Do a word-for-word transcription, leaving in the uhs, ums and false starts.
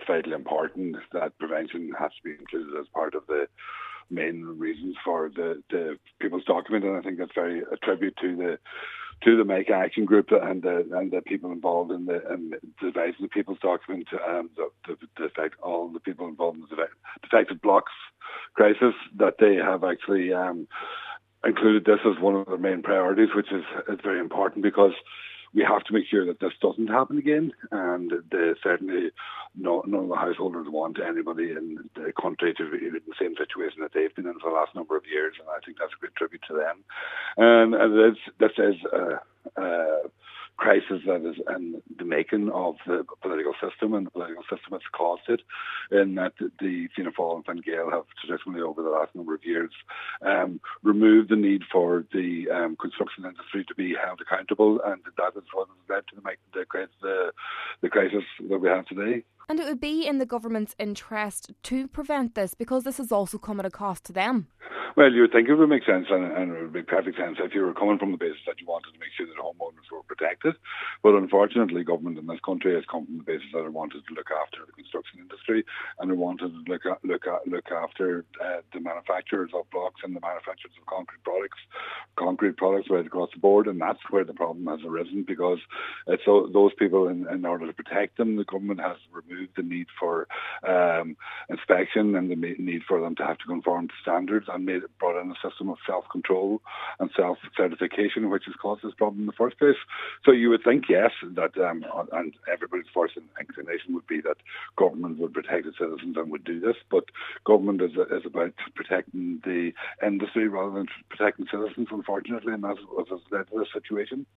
vitally important that prevention has to be included as part of the main reasons for the, the People's Document, and I think that's very a tribute to the to the Make Action Group and the and the people involved in the in devising the People's Document, um, the, the, the fact all the people involved in the defected blocks crisis, that they have actually um, included this as one of their main priorities, which is, is very important, because we have to make sure that this doesn't happen again, and they certainly no, none of the householders want anybody in the country to be in the same situation that they've been in for the last number of years, and I think that's a great tribute to them. And, and this, this is a, a crisis that is in the making of the political system, and the political system has caused it, in that the Fianna Fáil and Fine Gael have traditionally, over the last number of years, um, removed the need for the um, construction industry to be held accountable, and that is what has led to the, the, the, the crisis that we have today. And it would be in the government's interest to prevent this, because this has also come at a cost to them. Well, you would think it would make sense, and, and it would make perfect sense if you were coming from the basis that you wanted to make sure that homeowners were protected. But unfortunately, government in this country has come from the basis that it wanted to look after the construction industry, and it wanted to look at, look at, look after uh, the manufacturers of blocks and the manufacturers of concrete products, concrete products right across the board. And that's where the problem has arisen, because it's so those people, in, in order to protect them, the government has removed the need for um, inspection and the need for them to have to conform to standards, and made it, brought in a system of self-control and self-certification, which has caused this problem in the first place. So you would think, yes, that um, and everybody's first inclination would be that government would protect its citizens and would do this, but government is, is about protecting the industry rather than protecting citizens, unfortunately, and that's what has led to this situation.